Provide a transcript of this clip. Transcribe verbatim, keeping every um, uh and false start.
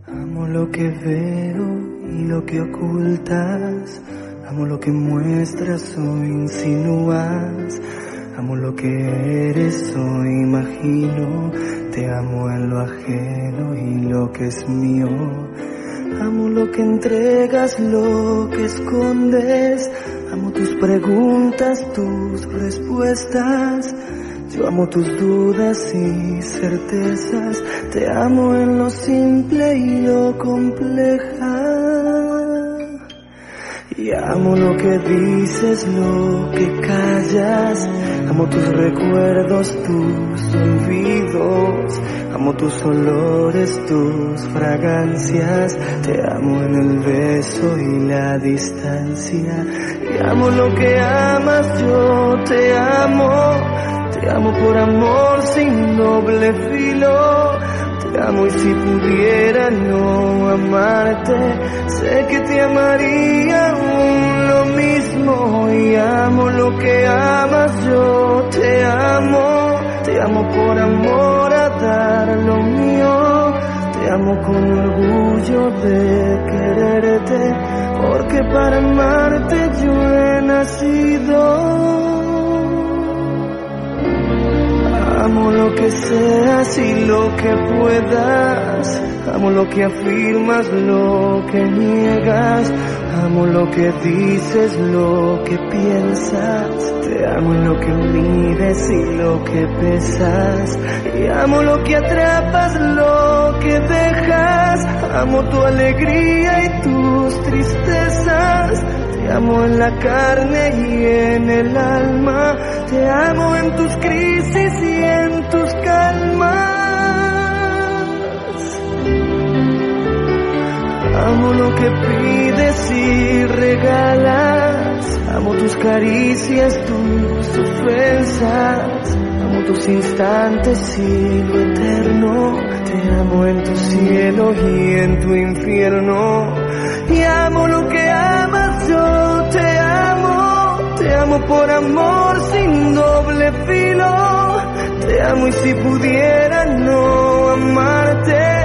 Amo lo que veo y lo que ocultas, amo lo que muestras o insinúas, amo lo que eres o imagino, te amo en lo ajeno y lo que es mío. Amo lo que entregas, lo que escondes, amo tus preguntas, tus respuestas. Yo amo tus dudas y certezas, te amo en lo simple y lo compleja. Y amo lo que dices, lo que callas, amo tus recuerdos, tus olvidos, amo tus olores, tus fragancias, te amo en el beso y la distancia. Y amo lo que amas, yo te amo. Te amo por amor sin doble filo, te amo y si pudiera no amarte, sé que te amaría aún lo mismo. Y amo lo que amas, yo te amo, te amo por amor a dar lo mío, te amo con orgullo de quererte, porque para amarte yo he nacido. Amo lo que seas y lo que puedas, amo lo que afirmas, lo que niegas, amo lo que dices, lo que piensas, te amo en lo que mides y lo que pesas, y amo lo que atrapas, lo que dejas, amo tu alegría y tus tristezas. Te amo en la carne y en el alma, te amo en tus crisis y en tus calmas. Amo lo que pides y regalas, amo tus caricias, tus ofensas, amo tus instantes y lo eterno, te amo en tu cielo y en tu infierno. Y amo lo que amas, yo te amo, te amo por amor sin doble filo, te amo y si pudiera no amarte,